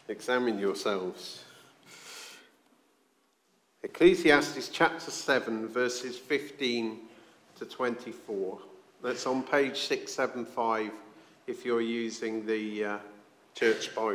Examine yourselves. Ecclesiastes chapter 7, verses 15 to 24. That's on page 675 if you're using the Church Bible.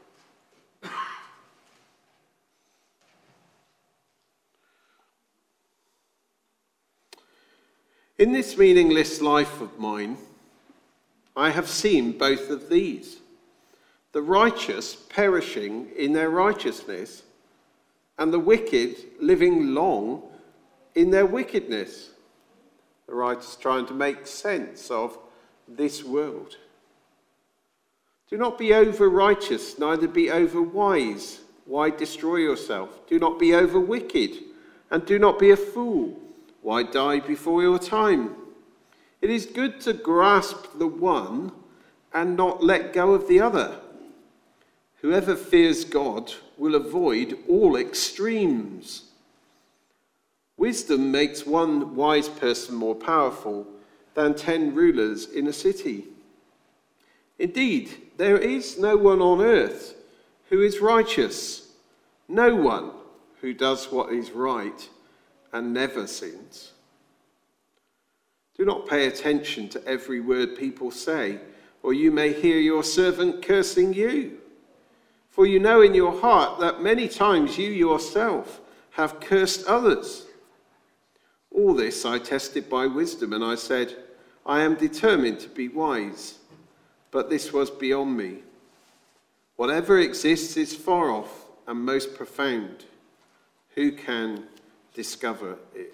In this meaningless life of mine, I have seen both of these, the righteous perishing in their righteousness, and the wicked living long in their wickedness. The writer's trying to make sense of this world. Do not be over-righteous, neither be over-wise. Why destroy yourself? Do not be over-wicked, and do not be a fool. Why die before your time? It is good to grasp the one and not let go of the other. Whoever fears God will avoid all extremes. Wisdom makes one wise person more powerful than 10 rulers in a city. Indeed, there is no one on earth who is righteous, no one who does what is right and never sins. Do not pay attention to every word people say, or you may hear your servant cursing you. For you know in your heart that many times you yourself have cursed others. All this I tested by wisdom, and I said, I am determined to be wise, but this was beyond me. Whatever exists is far off and most profound. Who can discover it?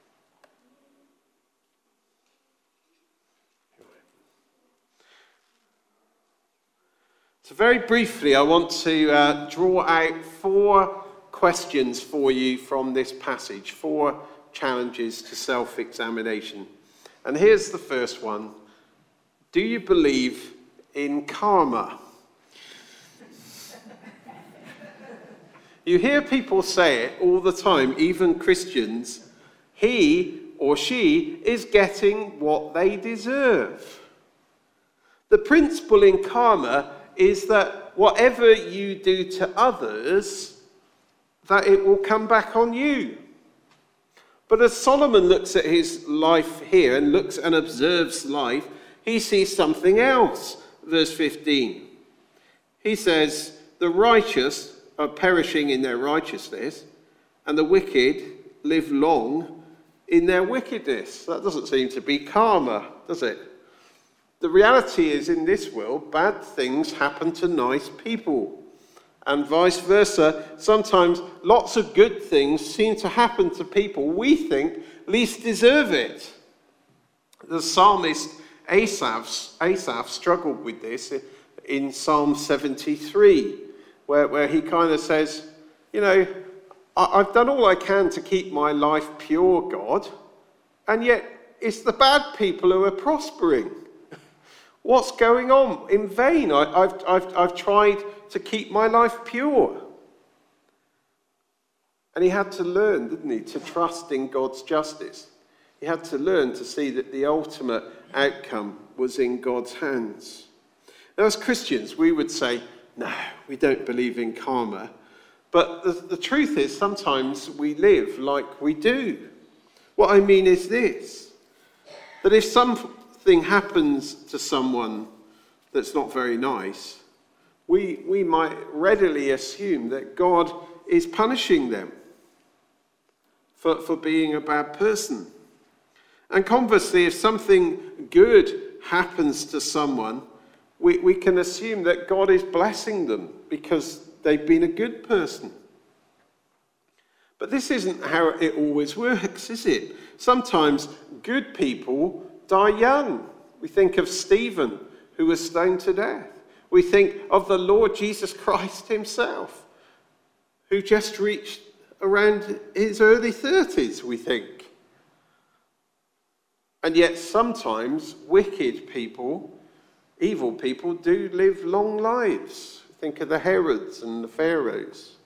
So very briefly, I want to draw out 4 questions for you from this passage, 4 challenges to self-examination. And here's the first one. Do you believe in karma? You hear people say it all the time, even Christians. He or she is getting what they deserve. The principle in karma is that whatever you do to others, that it will come back on you. But as Solomon looks at his life here and looks and observes life, he sees something else. Verse 15. He says, the righteous are perishing in their righteousness, and the wicked live long in their wickedness. That doesn't seem to be karma, does it? The reality is, in this world, bad things happen to nice people. And vice versa, sometimes lots of good things seem to happen to people we think least deserve it. The psalmist Asaph struggled with this in Psalm 73, where he kind of says, you know, I've done all I can to keep my life pure, God, and yet it's the bad people who are prospering. What's going on? In vain. I've tried to keep my life pure. And he had to learn, didn't he, to trust in God's justice. He had to learn to see that the ultimate outcome was in God's hands. Now, as Christians, we would say, no, we don't believe in karma. But the truth is, sometimes we live like we do. What I mean is this, that if something happens to someone that's not very nice, we might readily assume that God is punishing them for being a bad person. And conversely, if something good happens to someone, we can assume that God is blessing them because they've been a good person. But this isn't how it always works, is it? Sometimes good people die young. We think of Stephen, who was stoned to death. We think of the Lord Jesus Christ himself, who just reached around his early 30s, we think. And yet sometimes wicked people, evil people, do live long lives. Think of the Herods and the Pharaohs.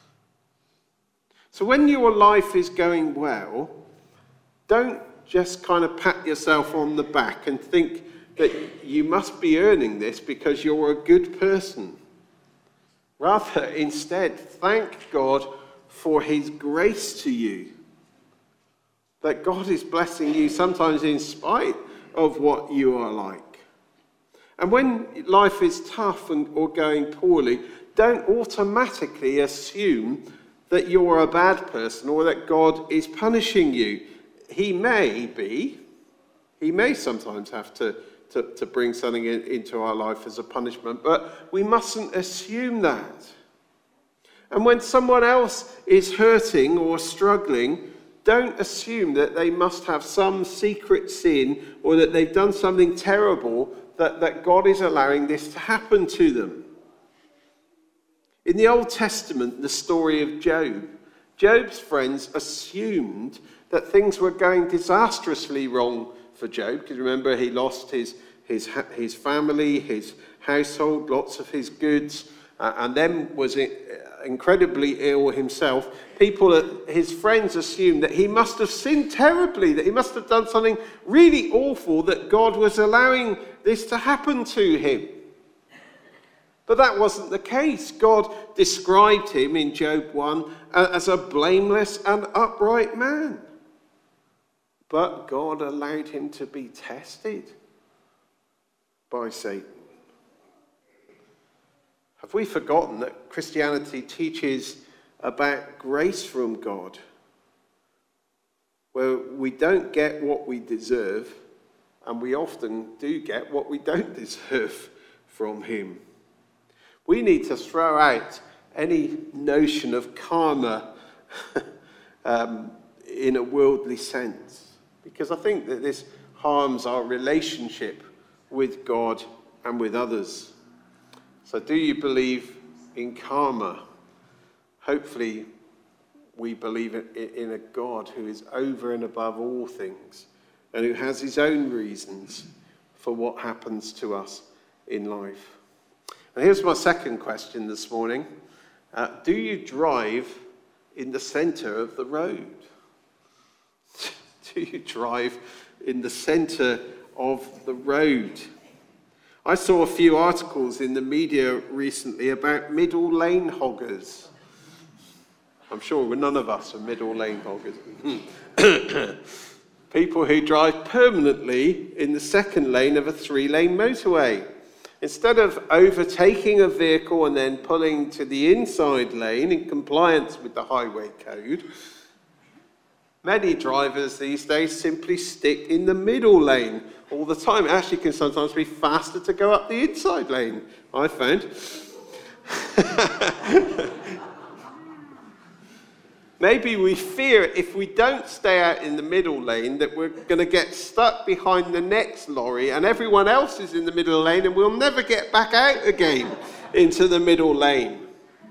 So when your life is going well, don't just kind of pat yourself on the back and think that you must be earning this because you're a good person. Rather, instead, thank God for his grace to you. That God is blessing you sometimes in spite of what you are like. And when life is tough or going poorly, don't automatically assume that you're a bad person or that God is punishing you. He may sometimes have to bring something into our life as a punishment, but we mustn't assume that. And when someone else is hurting or struggling, don't assume that they must have some secret sin or that they've done something terrible that God is allowing this to happen to them. In the Old Testament, the story of Job, Job's friends assumed that things were going disastrously wrong for Job, because remember, he lost his family, his household, lots of his goods, and then was incredibly ill himself. His friends assumed that he must have sinned terribly, that he must have done something really awful, that God was allowing this to happen to him. But that wasn't the case. God described him in Job 1 as a blameless and upright man. But God allowed him to be tested by Satan. Have we forgotten that Christianity teaches about grace from God, where we don't get what we deserve, and we often do get what we don't deserve from him? We need to throw out any notion of karma in a worldly sense, because I think that this harms our relationship with God and with others. So do you believe in karma? Hopefully we believe in a God who is over and above all things and who has his own reasons for what happens to us in life. And here's my second question this morning. Do you drive in the centre of the road? Do you drive in the centre of the road? I saw a few articles in the media recently about middle lane hoggers. I'm sure none of us are middle lane hoggers. People who drive permanently in the second lane of a 3-lane motorway. Instead of overtaking a vehicle and then pulling to the inside lane in compliance with the highway code, many drivers these days simply stick in the middle lane all the time. It actually can sometimes be faster to go up the inside lane, I found. Maybe we fear if we don't stay out in the middle lane that we're going to get stuck behind the next lorry and everyone else is in the middle lane and we'll never get back out again into the middle lane.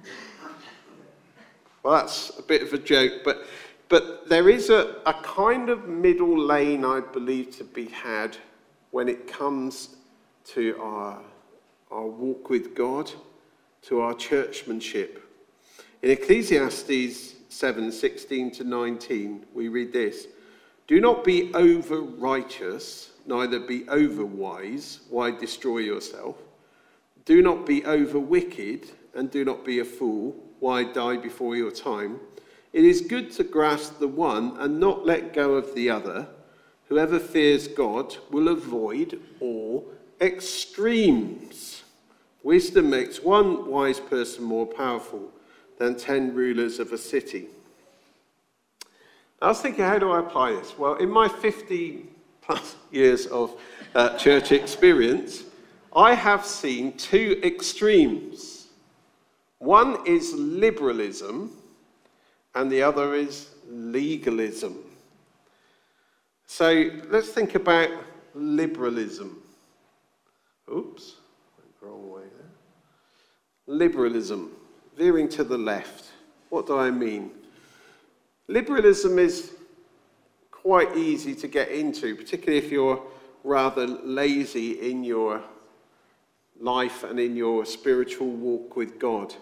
Well, that's a bit of a joke, but there is a kind of middle lane, I believe, to be had when it comes to our walk with God, to our churchmanship. In Ecclesiastes 7:16-19, we read this: "Do not be over-righteous, neither be over-wise. Why destroy yourself? Do not be over-wicked, and do not be a fool. Why die before your time? It is good to grasp the one and not let go of the other. Whoever fears God will avoid all extremes. Wisdom makes one wise person more powerful than 10 rulers of a city." I was thinking, how do I apply this? Well, in my 50 plus years of church experience, I have seen two extremes. One is liberalism, and the other is legalism. So let's think about liberalism. Oops, went the wrong way there. Liberalism, veering to the left. What do I mean? Liberalism is quite easy to get into, particularly if you're rather lazy in your life and in your spiritual walk with God.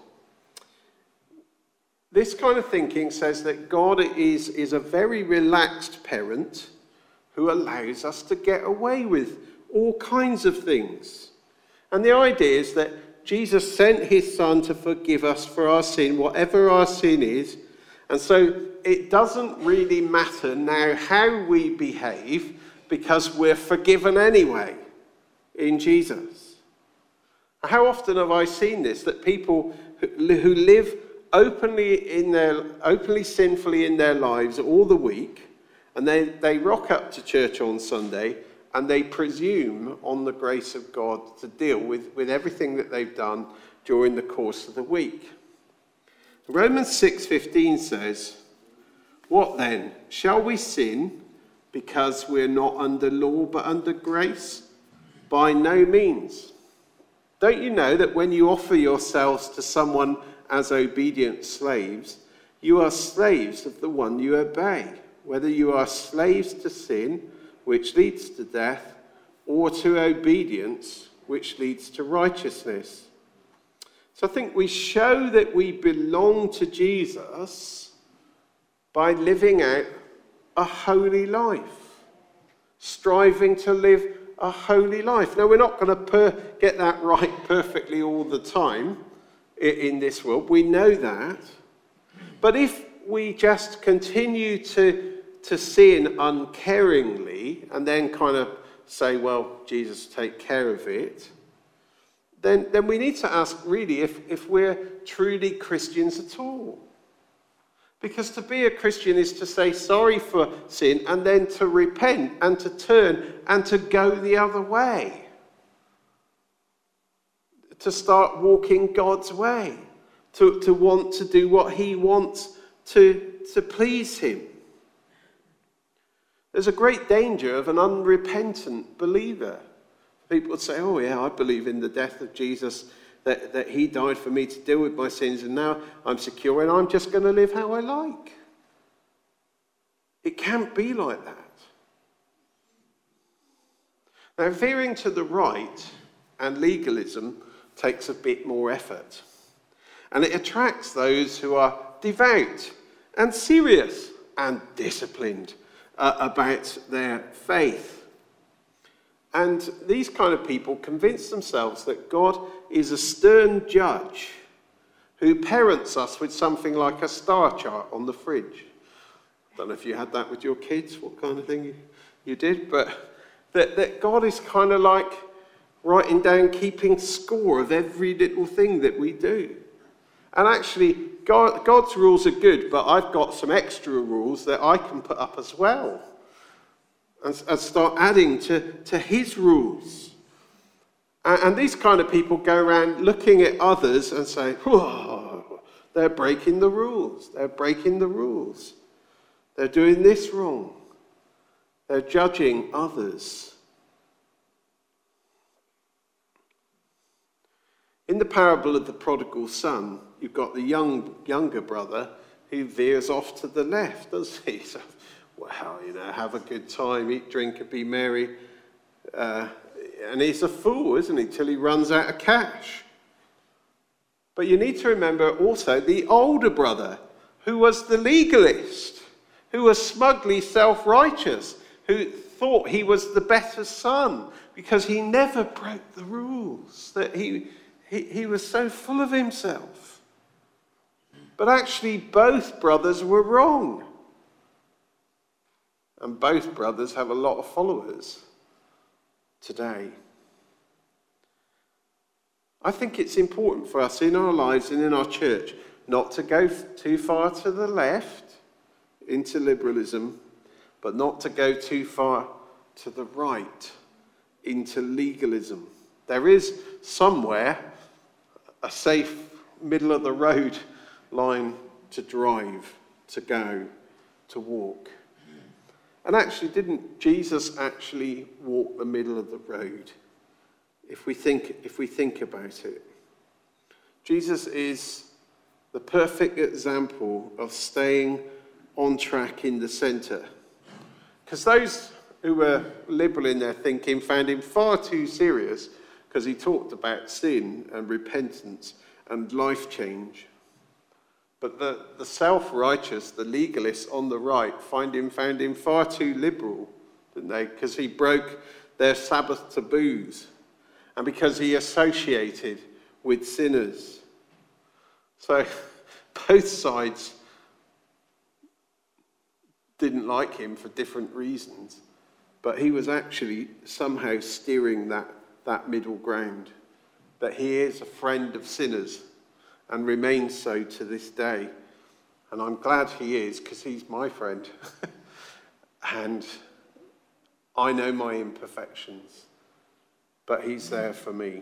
This kind of thinking says that God is a very relaxed parent who allows us to get away with all kinds of things. And the idea is that Jesus sent his Son to forgive us for our sin, whatever our sin is. And so it doesn't really matter now how we behave because we're forgiven anyway in Jesus. How often have I seen this, that people who live openly sinfully in their lives all the week, and they rock up to church on Sunday and they presume on the grace of God to deal with everything that they've done during the course of the week. Romans 6:15 says, "What then? Shall we sin because we're not under law but under grace? By no means. Don't you know that when you offer yourselves to someone as obedient slaves, you are slaves of the one you obey, whether you are slaves to sin, which leads to death, or to obedience, which leads to righteousness." So I think we show that we belong to Jesus by living out a holy life, striving to live a holy life. Now, we're not going to get that right perfectly all the time in this world. We know that. But if we just continue to sin uncaringly and then kind of say, well, Jesus, take care of it, then we need to ask really if we're truly Christians at all. Because to be a Christian is to say sorry for sin and then to repent and to turn and to go the other way. To start walking God's way. To want to do what he wants to please him. There's a great danger of an unrepentant believer. People would say, oh yeah, I believe in the death of Jesus, that he died for me to deal with my sins, and now I'm secure and I'm just going to live how I like. It can't be like that. Now, veering to the right and legalism takes a bit more effort. And it attracts those who are devout and serious and disciplined about their faith. And these kind of people convince themselves that God is a stern judge who parents us with something like a star chart on the fridge. I don't know if you had that with your kids, what kind of thing you did, but that God is kind of like writing down, keeping score of every little thing that we do. And actually, God's rules are good, but I've got some extra rules that I can put up as well. And start adding to his rules. And these kind of people go around looking at others and say, whoa, they're breaking the rules. They're breaking the rules. They're doing this wrong. They're judging others. In the parable of the prodigal son, you've got the younger brother who veers off to the left, doesn't he? So, well, have a good time, eat, drink, and be merry. And he's a fool, isn't he, till he runs out of cash. But you need to remember also the older brother, who was the legalist, who was smugly self-righteous, who thought he was the better son because he never broke the rules, that he was so full of himself. But actually, both brothers were wrong. And both brothers have a lot of followers today. I think it's important for us in our lives and in our church not to go too far to the left into liberalism, but not to go too far to the right into legalism. There is somewhere a safe middle of the road line to drive, to go, to walk. And actually, didn't Jesus actually walk the middle of the road? If we think about it. Jesus is the perfect example of staying on track in the centre. Because those who were liberal in their thinking found him far too serious, because he talked about sin and repentance and life change. But the self-righteous, the legalists on the right, found him far too liberal, didn't they? Because he broke their Sabbath taboos, and because he associated with sinners. So both sides didn't like him for different reasons, but he was actually somehow steering that middle ground, that he is a friend of sinners and remains so to this day. And I'm glad he is, because he's my friend. And I know my imperfections, but he's there for me.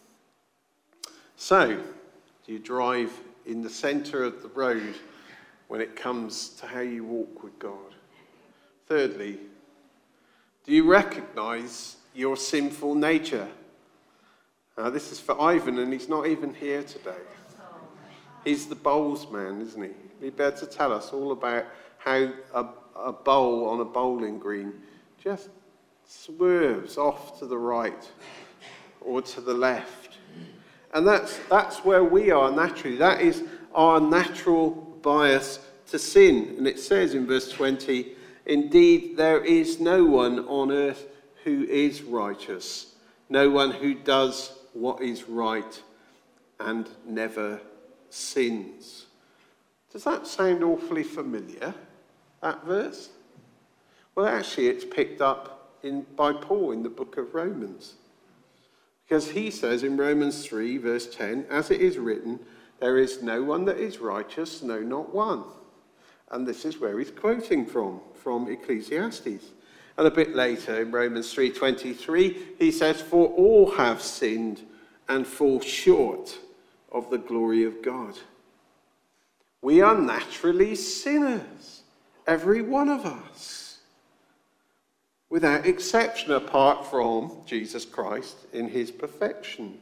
So, do you drive in the centre of the road when it comes to how you walk with God? Thirdly, do you recognise your sinful nature? Now, this is for Ivan, and he's not even here today. He's the bowls man, isn't he? He'd better tell us all about how a bowl on a bowling green just swerves off to the right or to the left. And that's where we are naturally. That is our natural bias to sin. And it says in verse 20, indeed, there is no one on earth who is righteous, no one who does what is right and never sins. Does that sound awfully familiar, that verse? Well, actually, it's picked up by Paul in the book of Romans. Because he says in Romans 3, verse 10, as it is written, there is no one that is righteous, no, not one. And this is where he's quoting from Ecclesiastes. And a bit later in Romans 3:23, he says, for all have sinned and fall short of the glory of God. We are naturally sinners, every one of us, without exception, apart from Jesus Christ in his perfection.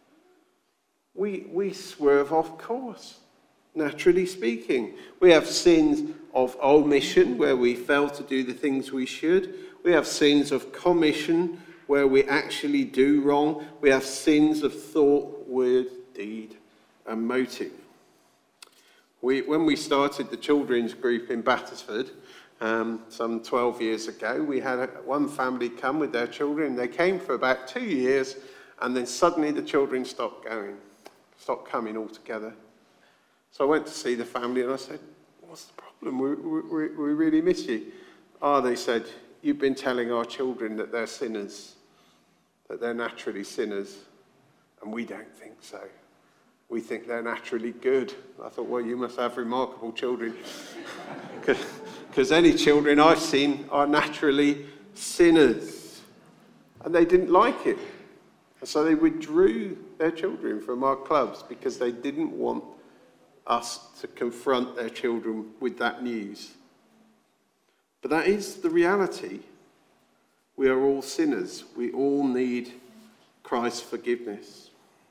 We swerve off course, naturally speaking. We have sins of omission, where we fail to do the things we should. We have sins of commission, where we actually do wrong. We have sins of thought, word, deed, and motive. When we started the children's group in Battersford, some 12 years ago, we had one family come with their children. They came for about 2 years, and then suddenly the children stopped coming altogether. So I went to see the family, and I said, what's the problem? We really miss you. They said, you've been telling our children that they're sinners, that they're naturally sinners, and we don't think so. We think they're naturally good. I thought, well, you must have remarkable children. Because any children I've seen are naturally sinners. And they didn't like it. And so they withdrew their children from our clubs because they didn't want us to confront their children with that news. But that is the reality. We are all sinners. We all need Christ's forgiveness.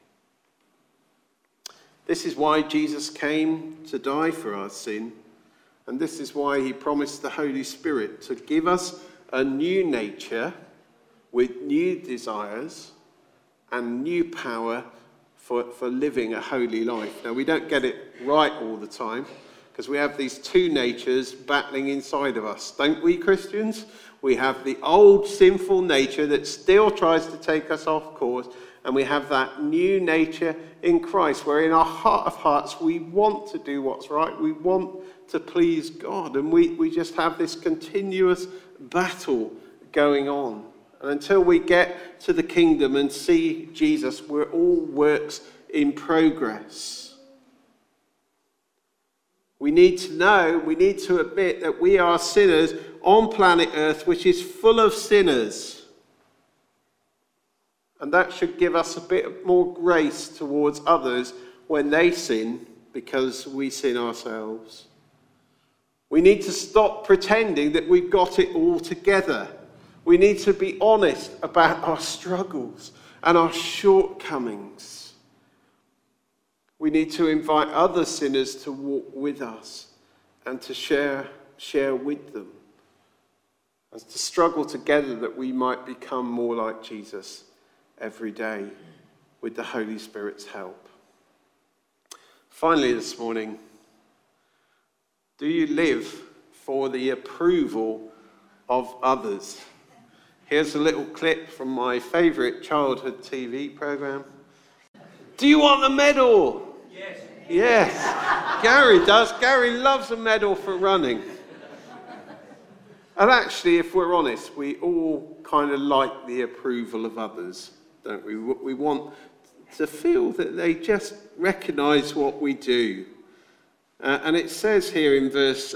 This is why Jesus came to die for our sin, and this is why he promised the Holy Spirit to give us a new nature with new desires and new power for living a holy life. Now, we don't get it right all the time, because we have these two natures battling inside of us, don't we, Christians? We have the old sinful nature that still tries to take us off course, and we have that new nature in Christ, where in our heart of hearts we want to do what's right, we want to please God, and we just have this continuous battle going on. And until we get to the kingdom and see Jesus, we're all works in progress. We need to know, we need to admit that we are sinners on planet Earth, which is full of sinners. And that should give us a bit more grace towards others when they sin, because we sin ourselves. We need to stop pretending that we've got it all together. We need to be honest about our struggles and our shortcomings. We need to invite other sinners to walk with us and to share with them, and to struggle together that we might become more like Jesus every day with the Holy Spirit's help. Finally this morning, do you live for the approval of others? Here's a little clip from my favourite childhood TV programme. Do you want a medal? Yes. Yes. Gary does. Gary loves a medal for running. And actually, if we're honest, we all kind of like the approval of others, don't we? We want to feel that they just recognise what we do. And it says here in verse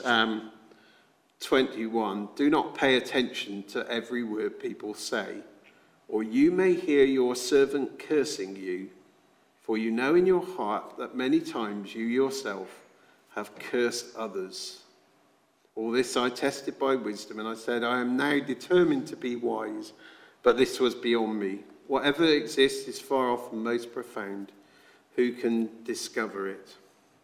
21, do not pay attention to every word people say, or you may hear your servant cursing you, for you know in your heart that many times you yourself have cursed others. All this I tested by wisdom, and I said, I am now determined to be wise, but this was beyond me. Whatever exists is far off and most profound. Who can discover it?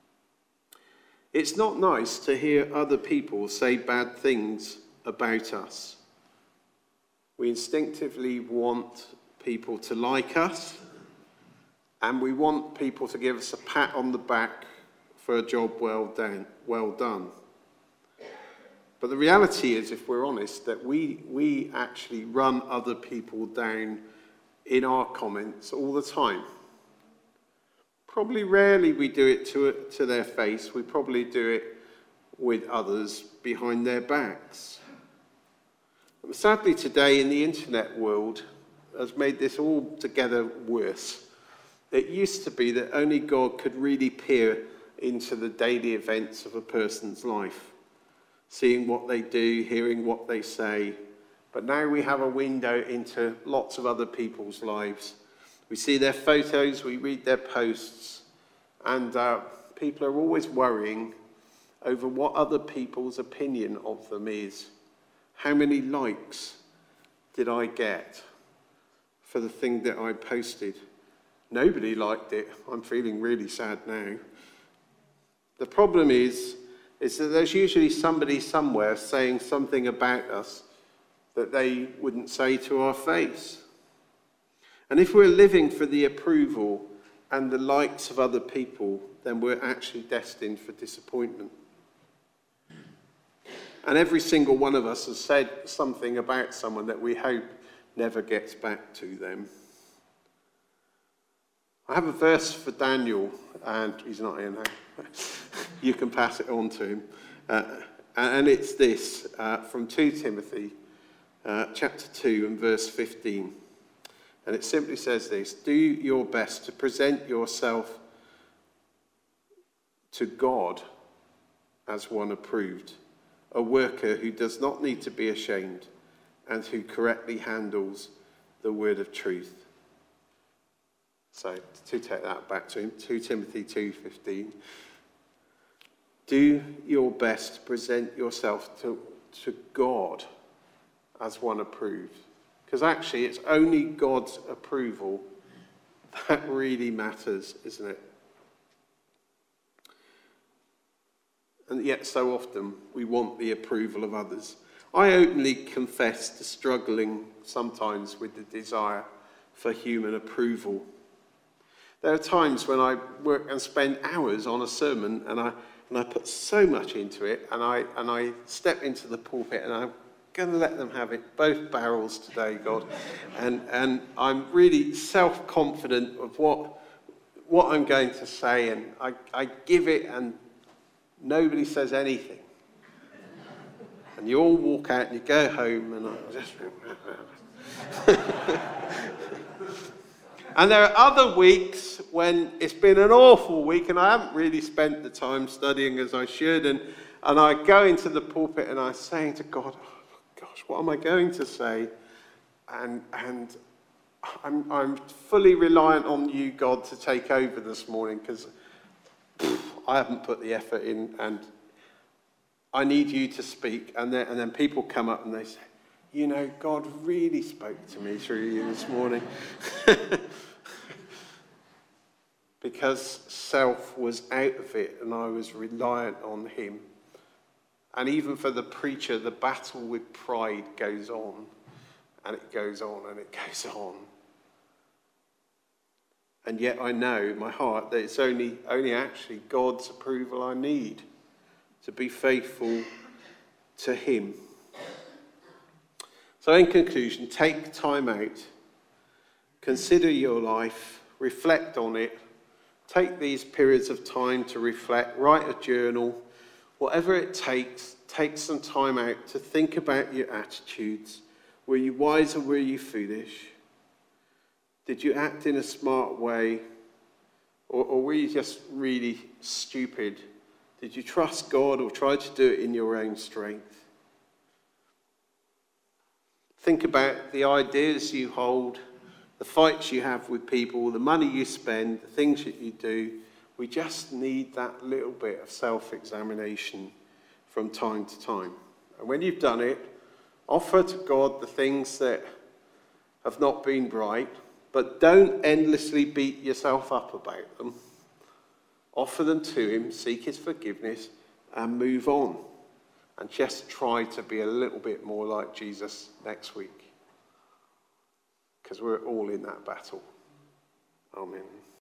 It's not nice to hear other people say bad things about us. We instinctively want people to like us, and we want people to give us a pat on the back for a job well done. But the reality is, if we're honest, that we actually run other people down in our comments all the time. Probably rarely we do it to their face. We probably do it with others behind their backs. And sadly today in the internet world has made this altogether worse. It used to be that only God could really peer into the daily events of a person's life, seeing what they do, hearing what they say. But now we have a window into lots of other people's lives. We see their photos, we read their posts, and people are always worrying over what other people's opinion of them is. How many likes did I get for the thing that I posted? Nobody liked it. I'm feeling really sad now. The problem is that there's usually somebody somewhere saying something about us that they wouldn't say to our face. And if we're living for the approval and the likes of other people, then we're actually destined for disappointment. And every single one of us has said something about someone that we hope never gets back to them. I have a verse for Daniel, and he's not here now. You can pass it on to him. And it's this, from 2 Timothy, chapter 2 and verse 15. And it simply says this: do your best to present yourself to God as one approved, a worker who does not need to be ashamed and who correctly handles the word of truth. So to take that back to him, 2 Timothy 2:15. Do your best to present yourself to God as one approved. Because actually, it's only God's approval that really matters, isn't it? And yet, so often, we want the approval of others. I openly confess to struggling sometimes with the desire for human approval. There are times when I work and spend hours on a sermon, and I put so much into it, and I step into the pulpit, and I'm going to let them have it, both barrels today, God. And I'm really self-confident of what I'm going to say, and I give it, and nobody says anything. And you all walk out, and you go home, and I just... And there are other weeks when it's been an awful week and I haven't really spent the time studying as I should, and I go into the pulpit and I'm saying to God, oh, gosh, what am I going to say? And I'm fully reliant on you, God, to take over this morning, because I haven't put the effort in, and I need you to speak. And then people come up and they say, you know, God really spoke to me through you this morning. Because self was out of it and I was reliant on him. And even for the preacher, the battle with pride goes on, and it goes on, and it goes on. And yet I know in my heart that it's only actually God's approval I need to be faithful to him. So in conclusion, take time out, consider your life, reflect on it, Take these periods of time to reflect, write a journal, whatever it takes. Take some time out to think about your attitudes. Were you wise or were you foolish? Did you act in a smart way? Or were you just really stupid? Did you trust God or try to do it in your own strength? Think about the ideas you hold, the fights you have with people, the money you spend, the things that you do. We just need that little bit of self-examination from time to time. And when you've done it, offer to God the things that have not been right, but don't endlessly beat yourself up about them. Offer them to him, seek his forgiveness, and move on. And just try to be a little bit more like Jesus next week. Because we're all in that battle. Amen.